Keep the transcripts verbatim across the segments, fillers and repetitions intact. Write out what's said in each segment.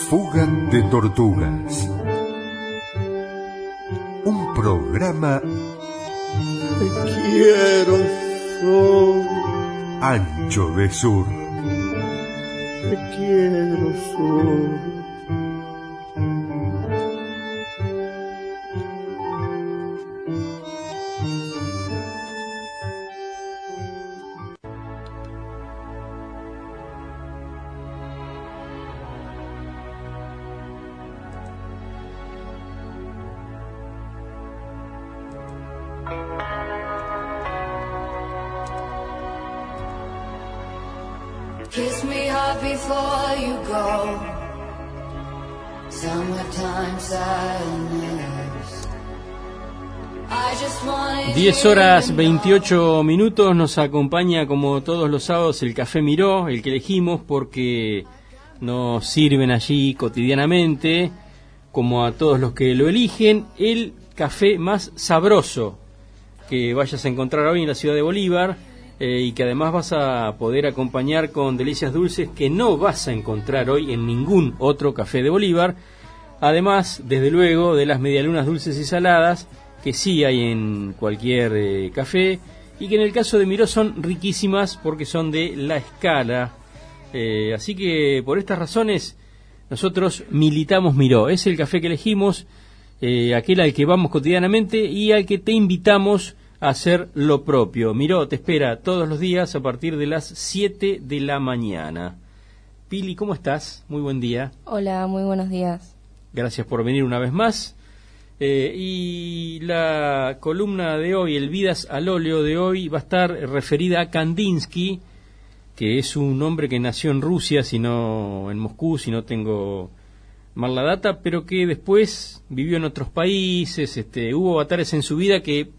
Fuga de tortugas. Un programa. Te quiero, Sol. Ancho de sur. Te quiero, Sol. Kiss me hard before you go. Summertime sadness. I just wanted diez horas veintiocho minutos, nos acompaña como todos los sábados el Café Miró, el que elegimos porque nos sirven allí cotidianamente, como a todos los que lo eligen, el café más sabroso que vayas a encontrar hoy en la ciudad de Bolívar. Eh, y que además vas a poder acompañar con delicias dulces que no vas a encontrar hoy en ningún otro café de Bolívar, además, desde luego, de las medialunas dulces y saladas que sí hay en cualquier eh, café, y que en el caso de Miró son riquísimas porque son de La Escala, eh, así que por estas razones nosotros militamos Miró, es el café que elegimos, eh, aquel al que vamos cotidianamente y al que te invitamos hacer lo propio. Miró te espera todos los días a partir de las siete de la mañana. Pili, ¿cómo estás? Muy buen día. Hola, muy buenos días. Gracias por venir una vez más. Eh, y la columna de hoy, el Vidas al óleo de hoy, va a estar referida a Kandinsky, que es un hombre que nació en Rusia, si no en Moscú, si no tengo mal la data, pero que después vivió en otros países. Este, hubo avatares en su vida que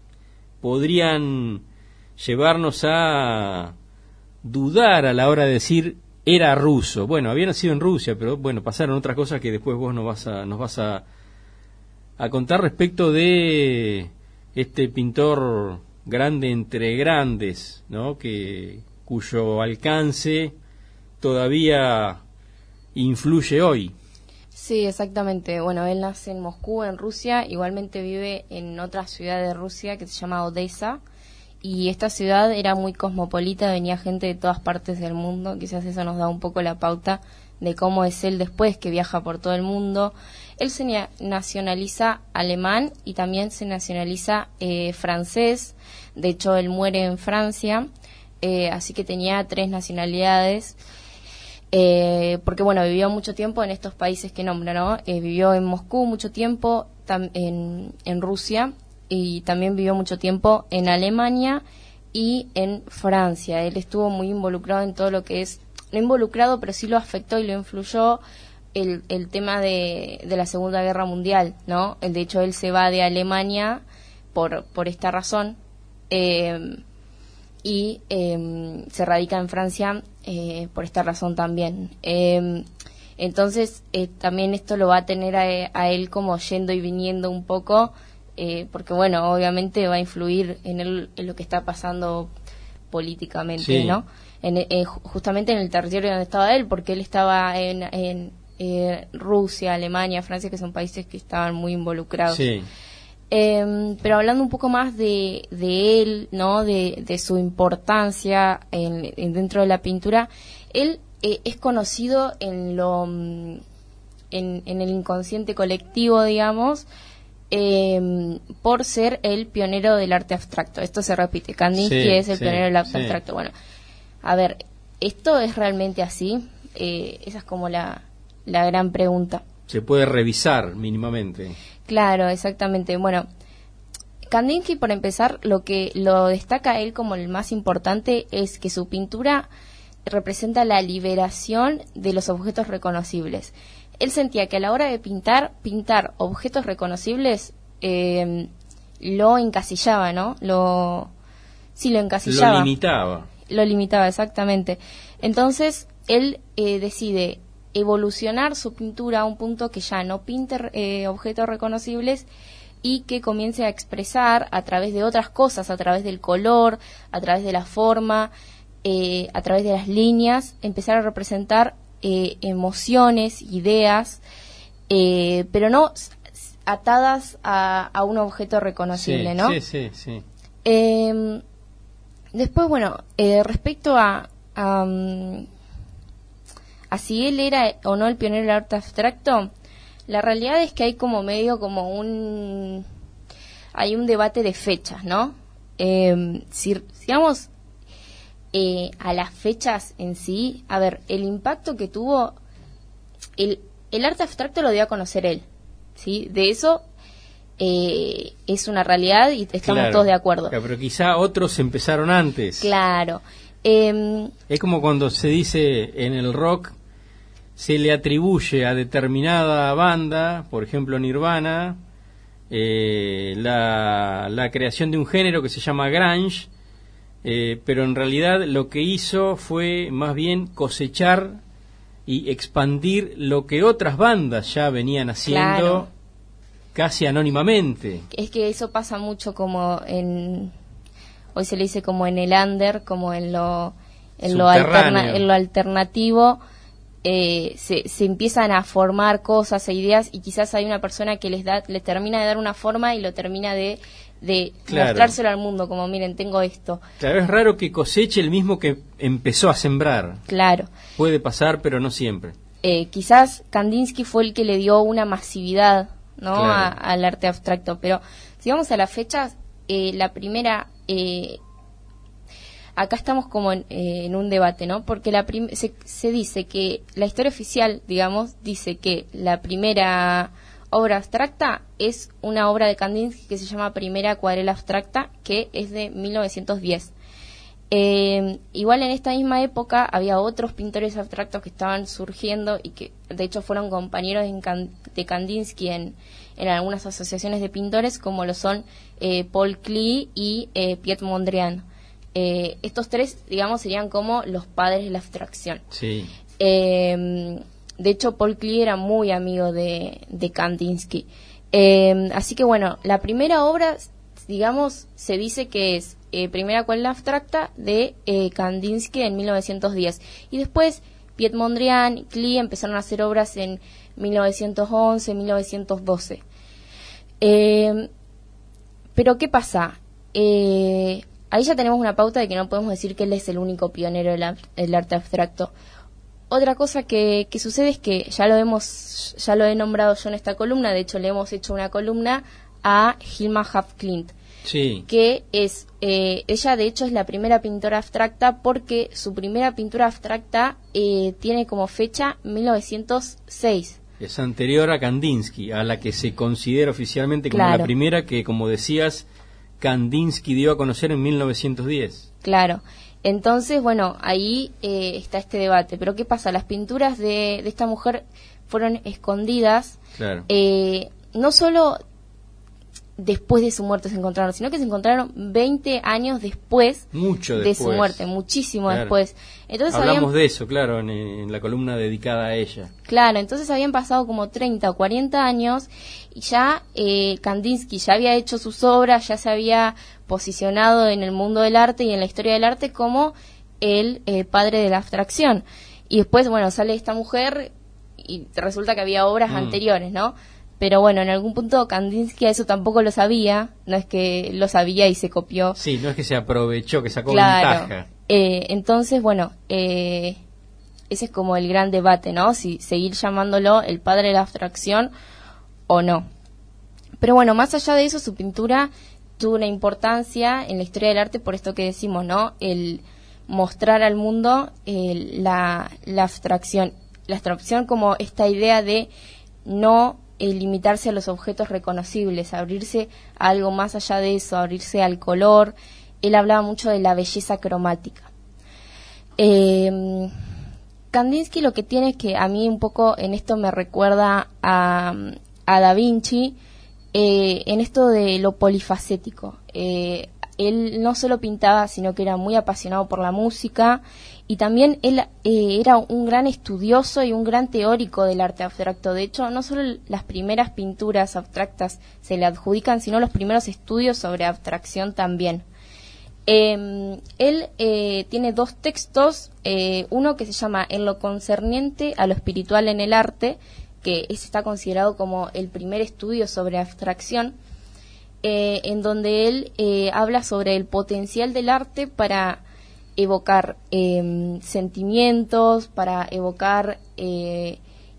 podrían llevarnos a dudar a la hora de decir era ruso. Bueno, había nacido en Rusia, pero bueno, pasaron otras cosas que después vos nos vas a, nos vas a, a contar respecto de este pintor grande entre grandes, ¿no? Que cuyo alcance todavía influye hoy. Sí, exactamente. Bueno, él nace en Moscú, en Rusia, igualmente vive en otra ciudad de Rusia que se llama Odessa, y esta ciudad era muy cosmopolita, venía gente de todas partes del mundo, quizás eso nos da un poco la pauta de cómo es él después, que viaja por todo el mundo. Él se nacionaliza alemán y también se nacionaliza eh, francés, de hecho él muere en Francia, eh, así que tenía tres nacionalidades. Eh, porque bueno, vivió mucho tiempo en estos países que nombra, ¿no? Eh, vivió en Moscú mucho tiempo, tam, en, en Rusia, y también vivió mucho tiempo en Alemania y en Francia. Él estuvo muy involucrado en todo lo que es, no involucrado, pero sí lo afectó y lo influyó el, el tema de, de la Segunda Guerra Mundial, ¿no? De hecho, él se va de Alemania por, por esta razón, eh, y eh, se radica en Francia eh, por esta razón también. Eh, entonces, eh, también esto lo va a tener a, a él como yendo y viniendo un poco, eh, porque bueno, obviamente va a influir en, el, en lo que está pasando políticamente, sí, ¿no? En, eh, justamente en el territorio donde estaba él, porque él estaba en, en eh, Rusia, Alemania, Francia, que son países que estaban muy involucrados. Sí. Eh, pero hablando un poco más de, de él, ¿no? De, de su importancia en, en dentro de la pintura, él eh, es conocido en lo en, en el inconsciente colectivo, digamos, eh, por ser el pionero del arte abstracto. Esto se repite, Kandinsky sí, es el sí, pionero del arte sí. abstracto. Bueno, a ver, ¿esto es realmente así? Eh, esa es como la, la gran pregunta. Se puede revisar mínimamente. Claro, exactamente. Bueno, Kandinsky, por empezar, lo que lo destaca él como el más importante es que su pintura representa la liberación de los objetos reconocibles. Él sentía que a la hora de pintar, pintar objetos reconocibles eh, lo encasillaba, ¿no? Lo, sí, lo encasillaba. Lo limitaba. Lo limitaba, exactamente. Entonces, él eh, decide evolucionar su pintura a un punto que ya no pinte eh, objetos reconocibles y que comience a expresar a través de otras cosas, a través del color, a través de la forma, eh, a través de las líneas, empezar a representar eh, emociones, ideas, eh, pero no atadas a, a un objeto reconocible, sí, ¿no? Sí, sí, sí. Eh, después, bueno, eh, respecto a, a, a si él era o no el pionero del arte abstracto, la realidad es que hay como medio como un... hay un debate de fechas, ¿no? Eh, si, digamos, eh, a las fechas en sí, a ver, el impacto que tuvo, el, el arte abstracto lo dio a conocer él, ¿sí? De eso eh, es una realidad y estamos Claro, todos de acuerdo. Pero quizá otros empezaron antes. Claro. Eh, Es como cuando se dice en el rock, se le atribuye a determinada banda, por ejemplo Nirvana, eh, la, la creación de un género que se llama grunge, eh, pero en realidad lo que hizo fue más bien cosechar y expandir lo que otras bandas ya venían haciendo, Claro. casi anónimamente. es que eso pasa mucho como en... hoy se le dice como en el under, como en lo, en lo, Subterráneo. alterna, en lo alternativo. Eh, se, se empiezan a formar cosas e ideas y quizás hay una persona que les da les termina de dar una forma y lo termina de, de Claro. mostrárselo al mundo, como miren, tengo esto. Claro, es raro que coseche el mismo que empezó a sembrar. Claro. Puede pasar, pero no siempre. Eh, quizás Kandinsky fue el que le dio una masividad, ¿no? Claro. a- al arte abstracto, pero si vamos a las fechas, eh, la primera... Eh, acá estamos como en, eh, en un debate, ¿no? Porque la prim- se, se dice que la historia oficial, digamos, dice que la primera obra abstracta es una obra de Kandinsky que se llama Primera Acuarela Abstracta, que es de mil novecientos diez. Eh, igual en esta misma época había otros pintores abstractos que estaban surgiendo y que de hecho fueron compañeros en Kan- de Kandinsky en, en algunas asociaciones de pintores, como lo son eh, Paul Klee y eh, Piet Mondrian. Eh, estos tres, digamos, serían como los padres de la abstracción. Sí. Eh, de hecho, Paul Klee era muy amigo de, de Kandinsky. Eh, así que bueno, la primera obra, digamos, se dice que es eh, Primera Acuarela Abstracta de eh, Kandinsky en mil novecientos diez. Y después Piet Mondrian y Klee empezaron a hacer obras en mil novecientos once, mil novecientos doce. Eh, pero ¿qué pasa? Eh, ahí ya tenemos una pauta de que no podemos decir que él es el único pionero del, ab- del arte abstracto. Otra cosa que, que sucede es que ya lo hemos, ya lo he nombrado yo en esta columna, de hecho le hemos hecho una columna a Hilma af Klint, Sí. que es, eh, ella de hecho es la primera pintora abstracta porque su primera pintura abstracta eh, tiene como fecha mil novecientos seis. Es anterior a Kandinsky, a la que se considera oficialmente como Claro. la primera que, como decías, Kandinsky dio a conocer en mil novecientos diez. Claro. Entonces, bueno, ahí eh, está este debate. Pero ¿qué pasa? Las pinturas de, de esta mujer fueron escondidas. Claro. Eh, no solo después de su muerte se encontraron, sino que se encontraron veinte años después, Mucho de después. su muerte, muchísimo Claro. después. Entonces Hablamos habían, de eso, claro, en, en la columna dedicada a ella. claro, entonces habían pasado como treinta o cuarenta años y ya eh, Kandinsky ya había hecho sus obras, ya se había posicionado en el mundo del arte y en la historia del arte como el eh, padre de la abstracción. Y después, bueno, sale esta mujer y resulta que había obras Mm. anteriores, ¿no? Pero bueno, en algún punto Kandinsky a eso tampoco lo sabía, no es que lo sabía y se copió. Sí, no es que se aprovechó, que sacó Claro. ventaja. Eh, entonces, bueno, eh, ese es como el gran debate, ¿no? Si seguir llamándolo el padre de la abstracción o no. Pero bueno, más allá de eso, su pintura tuvo una importancia en la historia del arte por esto que decimos, ¿no? El mostrar al mundo eh, la, la abstracción. La abstracción como esta idea de no eh, limitarse a los objetos reconocibles, abrirse a algo más allá de eso, abrirse al color. Él hablaba mucho de la belleza cromática. Eh, Kandinsky lo que tiene es que a mí un poco en esto me recuerda a, a Da Vinci, eh, en esto de lo polifacético. Eh, él no solo pintaba, sino que era muy apasionado por la música y también él eh, era un gran estudioso y un gran teórico del arte abstracto. De hecho, no solo las primeras pinturas abstractas se le adjudican, sino los primeros estudios sobre abstracción también. Eh, él eh, tiene dos textos, eh, uno que se llama En lo concerniente a lo espiritual en el arte, que es, está considerado como el primer estudio sobre abstracción, eh, en donde él eh, habla sobre el potencial del arte para evocar eh, sentimientos, para evocar eh,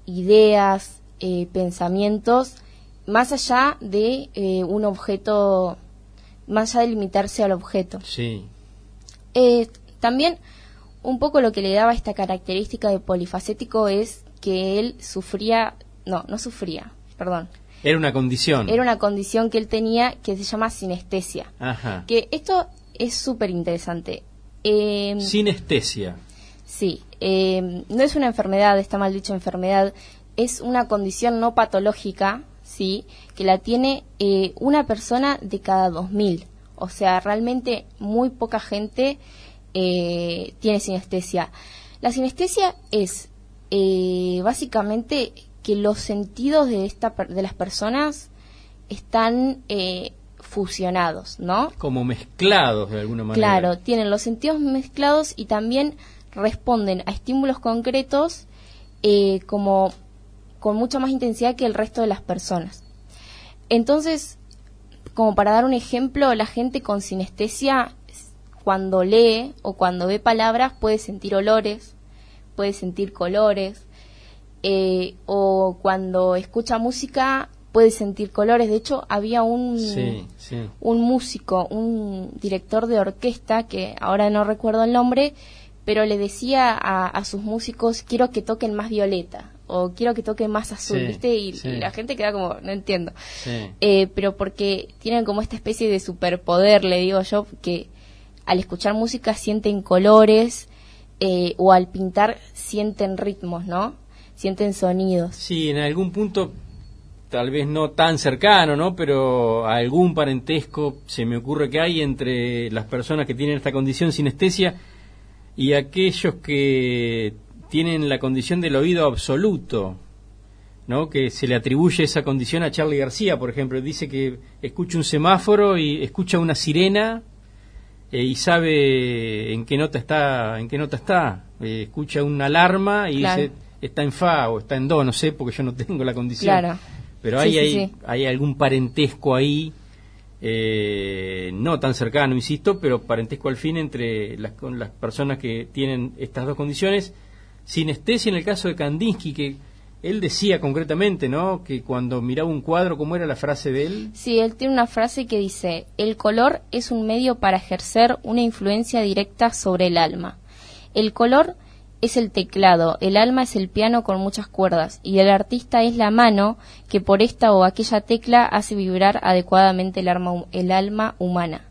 ideas, eh, pensamientos, más allá de eh, un objeto, más allá de limitarse al objeto. Sí. Eh, también un poco lo que le daba esta característica de polifacético es que él sufría, no, no sufría, perdón. Era una condición. Era una condición que él tenía que se llama sinestesia. Ajá. Que esto es súper interesante. Eh, Sinestesia. Sí, eh, no es una enfermedad, está mal dicho enfermedad, es una condición no patológica, sí, que la tiene eh, una persona de cada dos mil. O sea, realmente muy poca gente eh, tiene sinestesia. La sinestesia es eh, básicamente que los sentidos de esta de las personas están eh, fusionados, ¿no? Como mezclados de alguna manera. Claro, tienen los sentidos mezclados y también responden a estímulos concretos eh, como con mucha más intensidad que el resto de las personas. Entonces, como para dar un ejemplo, la gente con sinestesia, cuando lee o cuando ve palabras, puede sentir olores, puede sentir colores, eh, o cuando escucha música puede sentir colores. De hecho, había un, sí, sí. un músico, un director de orquesta, que ahora no recuerdo el nombre, pero le decía a, a sus músicos, quiero que toquen más violeta, o quiero que toquen más azul, sí, ¿viste? Y, sí. y la gente queda como, no entiendo. Sí. Eh, pero porque tienen como esta especie de superpoder, le digo yo, que al escuchar música sienten colores, eh, o al pintar sienten ritmos, ¿no? Sienten sonidos. Sí, en algún punto, tal vez no tan cercano, ¿no? Pero algún parentesco se me ocurre que hay entre las personas que tienen esta condición sinestesia y aquellos que tienen la condición del oído absoluto, ¿no? Que se le atribuye esa condición a Charly García, por ejemplo. Dice que escucha un semáforo y escucha una sirena eh, y sabe en qué nota está, en qué nota está. Eh, escucha una alarma y Claro. dice está en fa o está en do, no sé, porque yo no tengo la condición. Claro. Pero Sí, hay, sí, hay, sí. hay algún parentesco ahí, eh, no tan cercano, insisto, pero parentesco al fin entre las, con las personas que tienen estas dos condiciones. Sinestesia en el caso de Kandinsky, que él decía concretamente, ¿no?, que cuando miraba un cuadro, ¿cómo era la frase de él? Sí, él tiene una frase que dice, el color es un medio para ejercer una influencia directa sobre el alma. El color es el teclado, el alma es el piano con muchas cuerdas y el artista es la mano que por esta o aquella tecla hace vibrar adecuadamente el alma, el alma humana.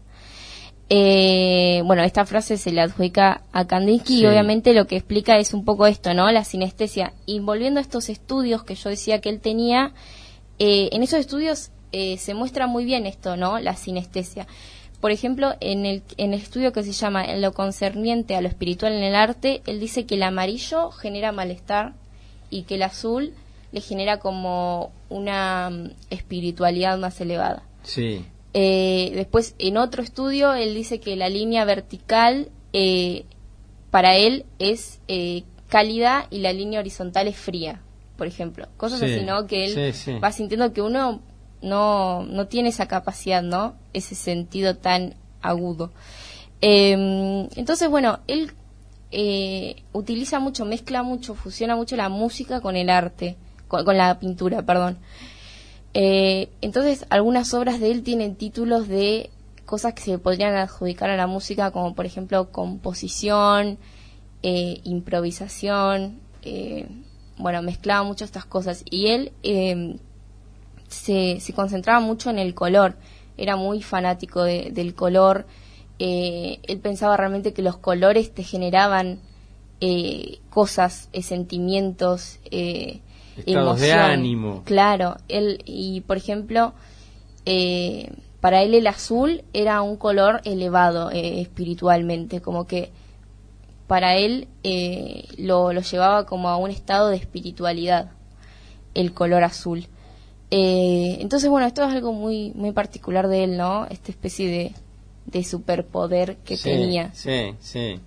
Eh, bueno, esta frase se le adjudica a Kandinsky Sí. y obviamente lo que explica es un poco esto, ¿no? La sinestesia. Y volviendo a estos estudios que yo decía que él tenía, eh, en esos estudios eh, se muestra muy bien esto, ¿no? La sinestesia. Por ejemplo, en el, en el estudio que se llama En lo concerniente a lo espiritual en el arte, él dice que el amarillo genera malestar y que el azul le genera como una mm, espiritualidad más elevada. Sí. Eh, después, en otro estudio, él dice que la línea vertical eh, para él es eh, cálida y la línea horizontal es fría, por ejemplo. Cosas Sí, así, ¿no? Que él sí, sí. va sintiendo que uno no, no tiene esa capacidad, ¿no? Ese sentido tan agudo. Eh, entonces, bueno, él eh, utiliza mucho, mezcla mucho, fusiona mucho la música con el arte, con, con la pintura, perdón. Eh, entonces, algunas obras de él tienen títulos de cosas que se podrían adjudicar a la música, como por ejemplo composición, eh, improvisación, eh, bueno, mezclaba mucho estas cosas. Y él eh, se, se concentraba mucho en el color, era muy fanático de, del color. Eh, él pensaba realmente que los colores te generaban eh, cosas, eh, sentimientos, eh, Estados de emoción. ánimo. Claro, él, y por ejemplo, eh, para él el azul era un color elevado eh, espiritualmente, como que para él eh, lo, lo llevaba como a un estado de espiritualidad, el color azul. Eh, entonces, bueno, esto es algo muy muy particular de él, ¿no? Esta especie de, de superpoder que sí, tenía. Sí, sí.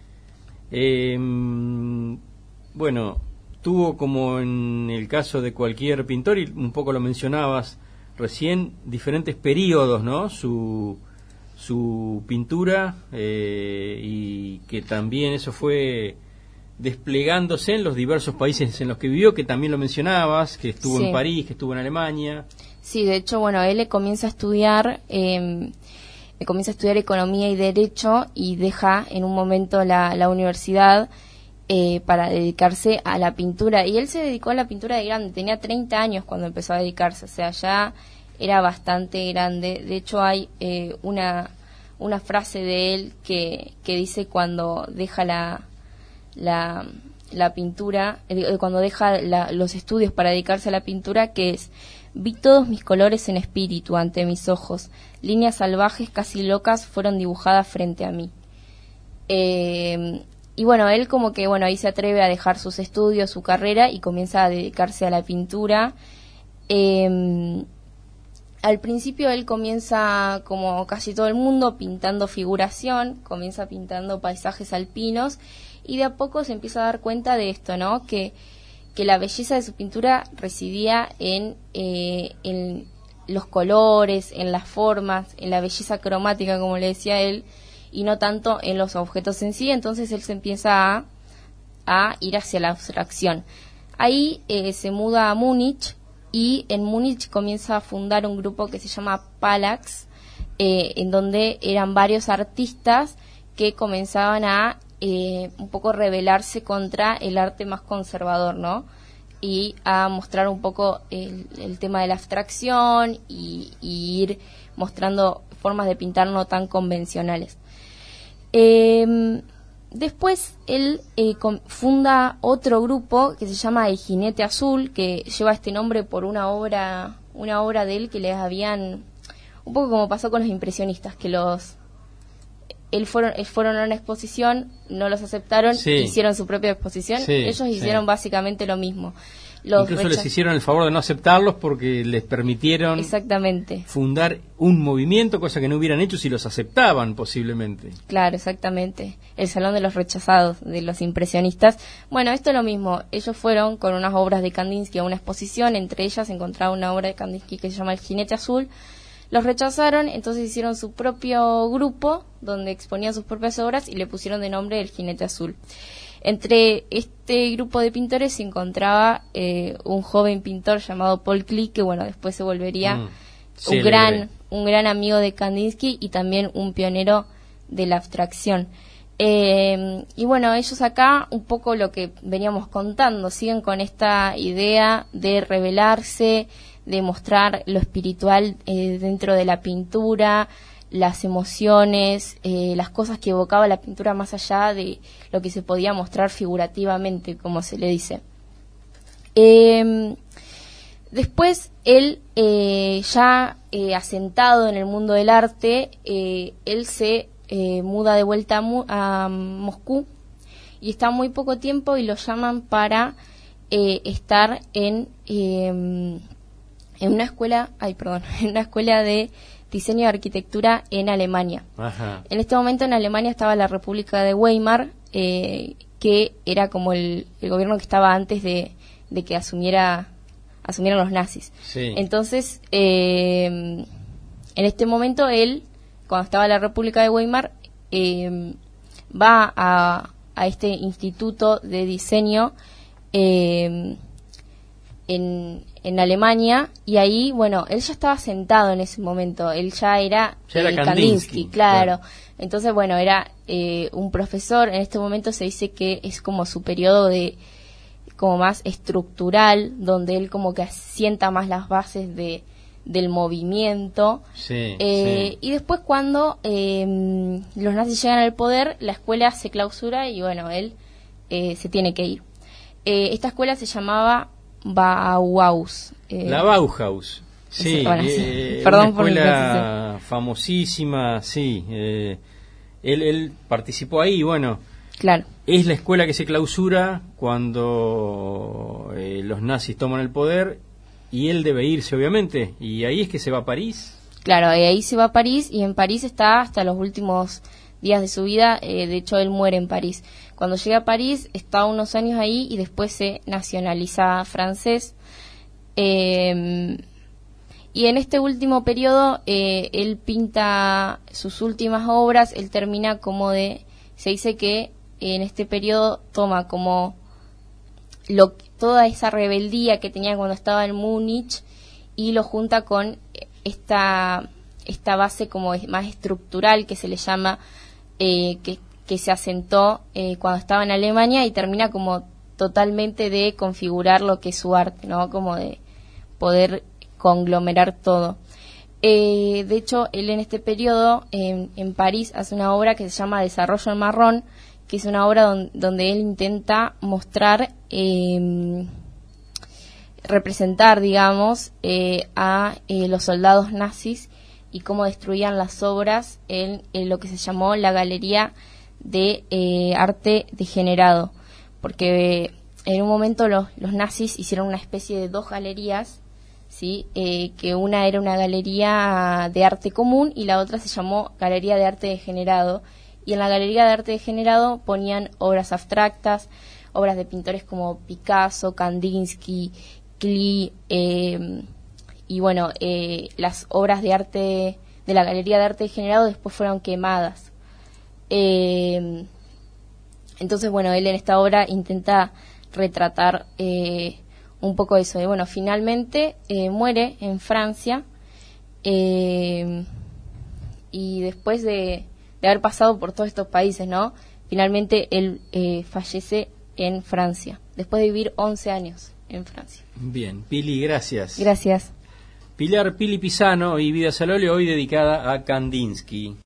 Eh, bueno, tuvo, como en el caso de cualquier pintor, y un poco lo mencionabas recién, diferentes periodos, ¿no? Su, su pintura, eh, y que también eso fue desplegándose en los diversos países en los que vivió, que también lo mencionabas, que estuvo Sí. en París, que estuvo en Alemania. Sí, de hecho, bueno, él le comienza a estudiar, eh, comienza a estudiar economía y derecho y deja en un momento la, la universidad eh, para dedicarse a la pintura. Y él se dedicó a la pintura de grande, tenía treinta años cuando empezó a dedicarse, o sea, ya era bastante grande. De hecho, hay eh, una, una frase de él que, que dice cuando deja la, la, la pintura, eh, cuando deja la, los estudios para dedicarse a la pintura, que es: vi todos mis colores en espíritu ante mis ojos, líneas salvajes casi locas fueron dibujadas frente a mí. Eh, y bueno, él como que, bueno, ahí se atreve a dejar sus estudios, su carrera, y comienza a dedicarse a la pintura. Eh, al principio él comienza, como casi todo el mundo, pintando figuración, comienza pintando paisajes alpinos, y de a poco se empieza a dar cuenta de esto, ¿no? Que que la belleza de su pintura residía en, eh, en los colores, en las formas, en la belleza cromática, como le decía él, y no tanto en los objetos en sí. Entonces él se empieza a, a ir hacia la abstracción. Ahí eh, se muda a Múnich, y en Múnich comienza a fundar un grupo que se llama Palax, eh, en donde eran varios artistas que comenzaban a Eh, un poco rebelarse contra el arte más conservador, ¿no? Y a mostrar un poco el, el tema de la abstracción y, y ir mostrando formas de pintar no tan convencionales. Eh, después él eh, con, funda otro grupo que se llama El Jinete Azul, que lleva este nombre por una obra, una obra de él que les habían, un poco como pasó con los impresionistas, que los Él fueron, él fueron a una exposición, no los aceptaron, Sí. hicieron su propia exposición. Sí, Ellos sí. hicieron básicamente lo mismo. Los Incluso les recha- hicieron el favor de no aceptarlos porque les permitieron Exactamente, fundar un movimiento, cosa que no hubieran hecho si los aceptaban posiblemente. claro, exactamente. El Salón de los Rechazados, de los impresionistas. Bueno, esto es lo mismo. Ellos fueron con unas obras de Kandinsky a una exposición, entre ellas se encontraba una obra de Kandinsky que se llama El Jinete Azul. Los rechazaron, entonces hicieron su propio grupo donde exponían sus propias obras y le pusieron de nombre El Jinete Azul. Entre este grupo de pintores se encontraba eh, un joven pintor llamado Paul Klee, que bueno, después se volvería Mm, un célebre. gran un gran amigo de Kandinsky y también un pionero de la abstracción. Eh, y bueno, ellos acá, un poco lo que veníamos contando, siguen con esta idea de rebelarse, de mostrar lo espiritual eh, dentro de la pintura, las emociones, eh, las cosas que evocaba la pintura más allá de lo que se podía mostrar figurativamente, como se le dice. Eh, después, él, eh, ya eh, asentado en el mundo del arte, eh, él se eh, muda de vuelta a, Mu- a Moscú, y está muy poco tiempo y lo llaman para eh, estar en... Eh, en una escuela, ay, perdón, en una escuela de diseño y arquitectura en Alemania. Ajá. En este momento en Alemania estaba la República de Weimar, eh, que era como el, el gobierno que estaba antes de, de que asumiera asumieran los nazis. Sí. Entonces, eh, en este momento él, cuando estaba en la República de Weimar, eh, va a, a este instituto de diseño eh, en, en Alemania, y ahí, bueno, él ya estaba sentado en ese momento, él ya era, Ya era eh, Kandinsky, claro. claro. Entonces, bueno, era eh, un profesor. En este momento se dice que es como su periodo de como más estructural, donde él como que asienta más las bases de del movimiento. Sí, Eh, sí. y después cuando eh, los nazis llegan al poder, la escuela se clausura y bueno, él eh, se tiene que ir. Eh, esta escuela se llamaba Bauhaus. eh, La Bauhaus. Sí, Eso, bueno, sí. eh, Perdón una por mi escuela famosísima, sí. Eh, él, él participó ahí, bueno, Claro, es la escuela que se clausura cuando eh, los nazis toman el poder y él debe irse, obviamente, y ahí es que se va a París. claro, y ahí se va a París, y en París está hasta los últimos días de su vida. Eh, de hecho, él muere en París. Cuando llega a París, está unos años ahí y después se nacionaliza francés. Eh, y en este último periodo, eh, él pinta sus últimas obras. Él termina como de... Se dice que en este periodo toma como lo, toda esa rebeldía que tenía cuando estaba en Múnich y lo junta con esta, esta base como más estructural que se le llama, eh, que, que se asentó eh, cuando estaba en Alemania, y termina como totalmente de configurar lo que es su arte, ¿no? Como de poder conglomerar todo. Eh, de hecho, él en este periodo, en, en París, hace una obra que se llama Desarrollo en Marrón, que es una obra don, donde él intenta mostrar, eh, representar, digamos, eh, a eh, los soldados nazis y cómo destruían las obras en, en lo que se llamó la Galería de eh, Arte Degenerado, porque eh, en un momento los, los nazis hicieron una especie de dos galerías, ¿sí? Eh, que una era una galería de arte común y la otra se llamó Galería de Arte Degenerado, y en la Galería de Arte Degenerado ponían obras abstractas, obras de pintores como Picasso, Kandinsky, Klee, eh, y bueno, eh, las obras de arte de la Galería de Arte Degenerado después fueron quemadas. Eh, entonces, bueno, él en esta obra intenta retratar eh, un poco eso. Y bueno, finalmente eh, muere en Francia, eh, y después de, de haber pasado por todos estos países, ¿no? Finalmente él eh, fallece en Francia, después de vivir once años en Francia. Bien, Pili, gracias. Gracias. Pilar Pili Pisano y Vidas al óleo, hoy dedicada a Kandinsky.